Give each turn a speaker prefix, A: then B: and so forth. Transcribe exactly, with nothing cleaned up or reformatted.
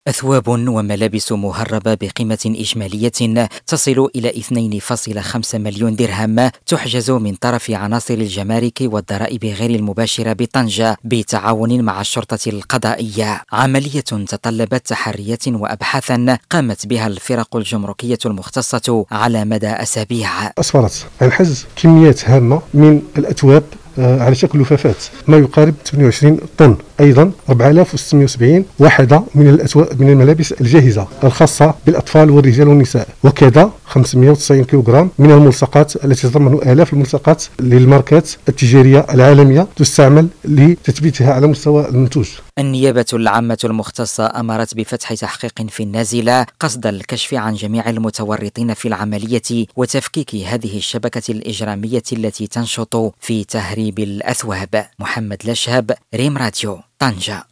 A: أثواب وملابس مهربة بقيمة إجمالية تصل إلى اثنين فاصلة خمسة مليون درهم تحجز من طرف عناصر الجمارك والضرائب غير المباشرة بطنجة بالتعاون مع الشرطة القضائية. عملية تطلبت تحريات وأبحاثا قامت بها الفرق الجمركية المختصة على مدى أسابيع.
B: أسفرت عن حجز كميات هامة من الأثواب على شكل لفافات ما يقارب ثمانية وعشرين طن، ايضا أربعة آلاف وستمائة وسبعين وحده من الأثواب من الملابس الجاهزه الخاصه بالاطفال والرجال والنساء، وكذا خمسمائة وتسعين كيلوغرام من الملصقات التي تتضمن الاف الملصقات للماركات التجاريه العالميه تستعمل لتثبيتها على مستوى المنتوج.
A: النيابة العامة المختصة أمرت بفتح تحقيق في النازلة قصد الكشف عن جميع المتورطين في العملية وتفكيك هذه الشبكة الإجرامية التي تنشط في تهريب الأثواب. محمد لشهب، ريم راديو، طنجة.